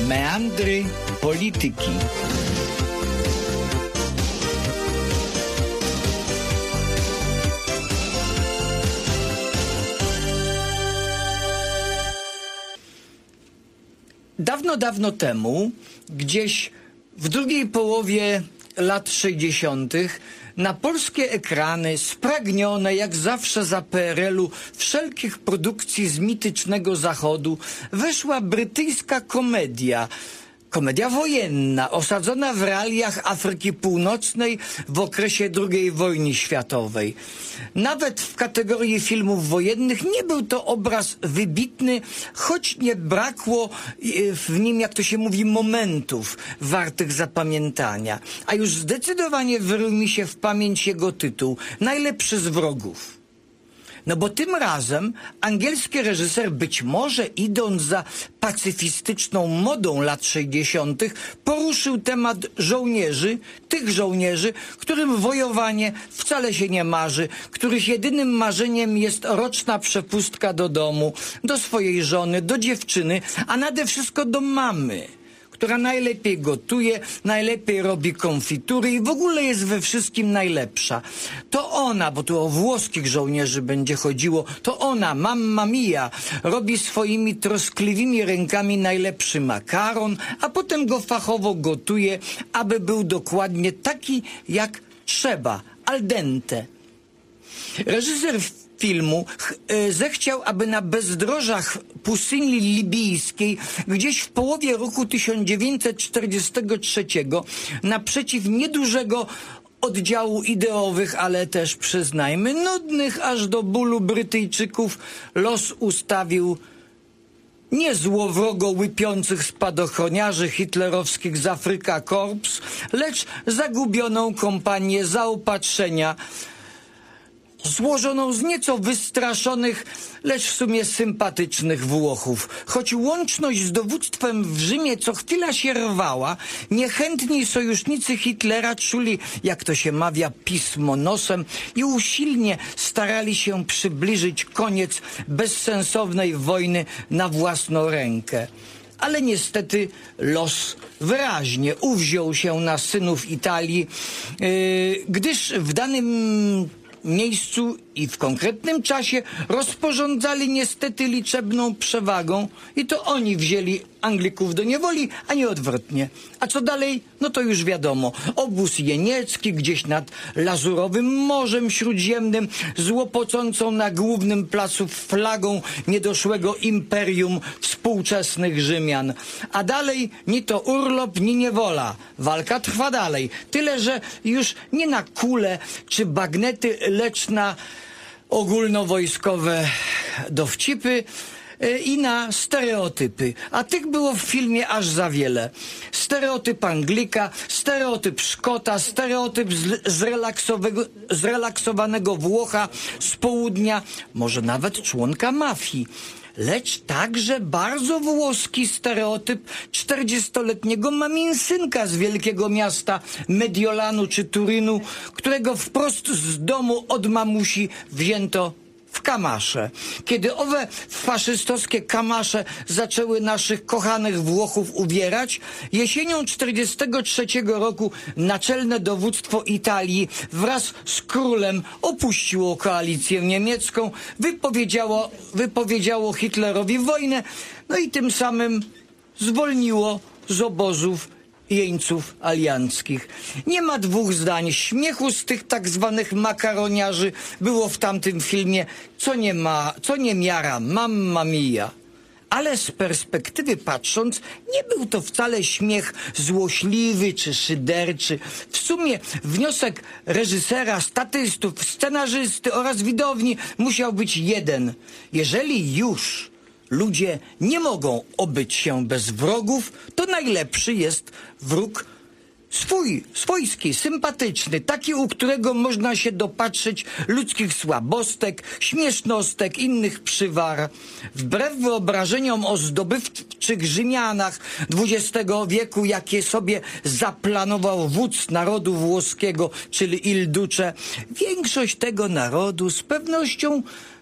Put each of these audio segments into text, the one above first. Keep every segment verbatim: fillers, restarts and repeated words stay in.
Meandry polityki. Dawno, dawno temu, gdzieś w drugiej połowie lat sześćdziesiątych, na polskie ekrany, spragnione jak zawsze za P R L-u wszelkich produkcji z mitycznego zachodu, weszła brytyjska komedia. Komedia wojenna, osadzona w realiach Afryki Północnej w okresie drugiej wojny światowej. Nawet w kategorii filmów wojennych nie był to obraz wybitny, choć nie brakło w nim, jak to się mówi, momentów wartych zapamiętania. A już zdecydowanie wyrył mi się w pamięć jego tytuł Najlepszy z wrogów. No bo tym razem angielski reżyser, być może idąc za pacyfistyczną modą lat sześćdziesiątych, poruszył temat żołnierzy, tych żołnierzy, którym wojowanie wcale się nie marzy, których jedynym marzeniem jest roczna przepustka do domu, do swojej żony, do dziewczyny, a nade wszystko do mamy, która najlepiej gotuje, najlepiej robi konfitury i w ogóle jest we wszystkim najlepsza. To ona, bo tu o włoskich żołnierzy będzie chodziło, to ona, mamma mia, robi swoimi troskliwymi rękami najlepszy makaron, a potem go fachowo gotuje, aby był dokładnie taki, jak trzeba, al dente. Reżyser filmu e, zechciał, aby na bezdrożach pustyni libijskiej gdzieś w połowie roku tysiąc dziewięćset czterdziestego trzeciego naprzeciw niedużego oddziału ideowych, ale też przyznajmy nudnych aż do bólu Brytyjczyków los ustawił nie złowrogo łypiących spadochroniarzy hitlerowskich z Afrika Korps, lecz zagubioną kompanię zaopatrzenia złożoną z nieco wystraszonych, lecz w sumie sympatycznych Włochów. Choć łączność z dowództwem w Rzymie co chwila się rwała, niechętni sojusznicy Hitlera czuli, jak to się mawia, pismo nosem i usilnie starali się przybliżyć koniec bezsensownej wojny na własną rękę. Ale niestety los wyraźnie uwziął się na synów Italii, yy, gdyż w danym miejscu i w konkretnym czasie rozporządzali niestety liczebną przewagą i to oni wzięli Anglików do niewoli, a nie odwrotnie. A co dalej? No to już wiadomo. Obóz jeniecki gdzieś nad Lazurowym Morzem Śródziemnym z łopocącą na głównym placu flagą niedoszłego imperium współczesnych Rzymian. A dalej ni to urlop, ni niewola. Walka trwa dalej. Tyle, że już nie na kule czy bagnety, lecz na ogólnowojskowe dowcipy i na stereotypy. A tych było w filmie aż za wiele. Stereotyp Anglika, stereotyp Szkota, stereotyp zrelaksowanego Włocha z południa, może nawet członka mafii. Lecz także bardzo włoski stereotyp czterdziestoletniego maminsynka z wielkiego miasta Mediolanu czy Turynu, którego wprost z domu od mamusi wzięto w kamasze. Kiedy owe faszystowskie kamasze zaczęły naszych kochanych Włochów uwierać, jesienią czterdziestego trzeciego roku naczelne dowództwo Italii wraz z królem opuściło koalicję niemiecką, wypowiedziało, wypowiedziało Hitlerowi wojnę, no i tym samym zwolniło z obozów jeńców alianckich. Nie ma dwóch zdań. Śmiechu z tych tak zwanych makaroniarzy było w tamtym filmie co nie ma, co nie miara, mamma mia. Ale z perspektywy patrząc, nie był to wcale śmiech złośliwy czy szyderczy. W sumie wniosek reżysera, statystów, scenarzysty oraz widowni musiał być jeden. Jeżeli już ludzie nie mogą obyć się bez wrogów, to najlepszy jest wróg swój, swojski, sympatyczny, taki, u którego można się dopatrzyć ludzkich słabostek, śmiesznostek, innych przywar. Wbrew wyobrażeniom o zdobywczych Rzymianach dwudziestego wieku, jakie sobie zaplanował wódz narodu włoskiego, czyli Il Duce, większość tego narodu z pewnością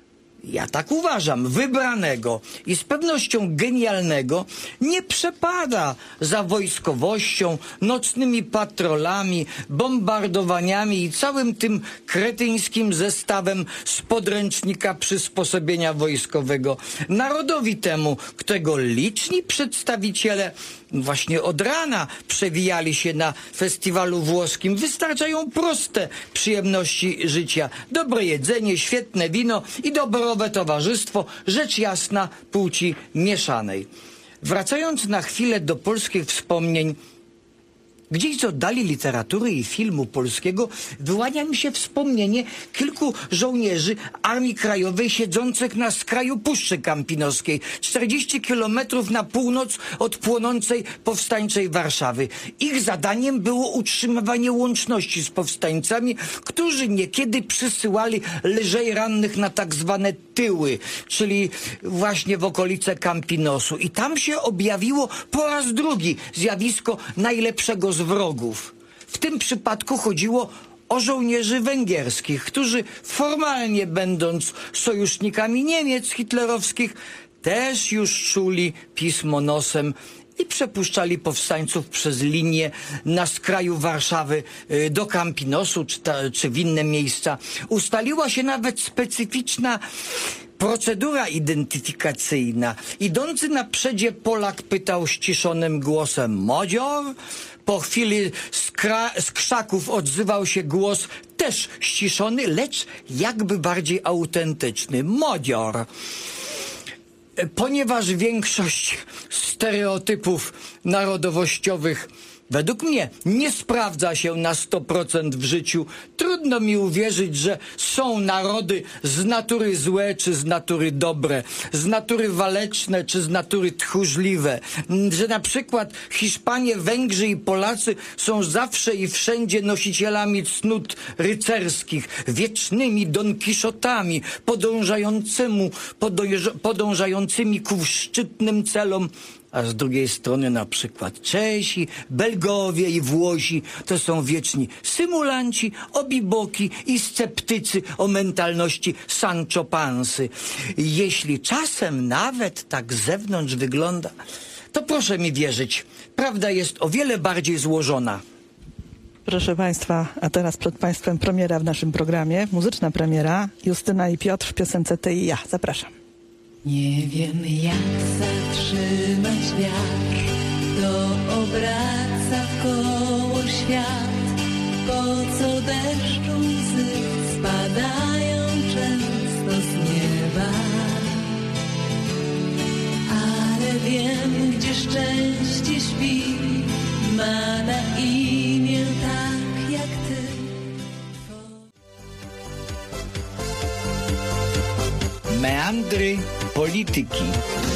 ja tak uważam, wybranego i z pewnością genialnego, nie przepada za wojskowością, nocnymi patrolami, bombardowaniami i całym tym kretyńskim zestawem z podręcznika przysposobienia wojskowego. Narodowi temu, którego liczni przedstawiciele właśnie od rana przewijali się na festiwalu włoskim, wystarczają proste przyjemności życia. Dobre jedzenie, świetne wino i dobrowe towarzystwo, rzecz jasna płci mieszanej. Wracając na chwilę do polskich wspomnień, gdzieś z oddali literatury i filmu polskiego wyłania mi się wspomnienie kilku żołnierzy Armii Krajowej siedzących na skraju Puszczy Kampinoskiej, czterdzieści kilometrów na północ od płonącej powstańczej Warszawy. Ich zadaniem było utrzymywanie łączności z powstańcami, którzy niekiedy przysyłali lżej rannych na tak zwane tyły, czyli właśnie w okolice Kampinosu. I tam się objawiło po raz drugi zjawisko najlepszego z wrogów. W tym przypadku chodziło o żołnierzy węgierskich, którzy formalnie będąc sojusznikami Niemiec hitlerowskich, też już czuli pismo nosem i przepuszczali powstańców przez linię na skraju Warszawy do Kampinosu czy, ta, czy w inne miejsca. Ustaliła się nawet specyficzna procedura identyfikacyjna. Idący na przedzie Polak pytał ściszonym głosem: Modzior? Po chwili z, z krzaków odzywał się głos też ściszony, lecz jakby bardziej autentyczny: Modzior. Ponieważ większość stereotypów narodowościowych według mnie nie sprawdza się na sto procent w życiu, trudno mi uwierzyć, że są narody z natury złe czy z natury dobre, z natury waleczne czy z natury tchórzliwe, że na przykład Hiszpanie, Węgrzy i Polacy są zawsze i wszędzie nosicielami cnót rycerskich, wiecznymi Don Kiszotami, podążającymi, podążającymi ku szczytnym celom. A z drugiej strony na przykład Czesi, Belgowie i Włosi to są wieczni symulanci, obiboki i sceptycy o mentalności Sancho Pansy. Jeśli czasem nawet tak z zewnątrz wygląda, to proszę mi wierzyć, prawda jest o wiele bardziej złożona. Proszę Państwa, a teraz przed Państwem premiera w naszym programie, muzyczna premiera, Justyna i Piotr w piosence Ty i ja. Zapraszam. Nie wiem, jak zatrzymać wiatr, to obraca wkoło świat. Po co deszczu łzy spadają często z nieba? Ale wiem, gdzie szczęście śpi, ma na imię tak jak Ty. Meandry polityki.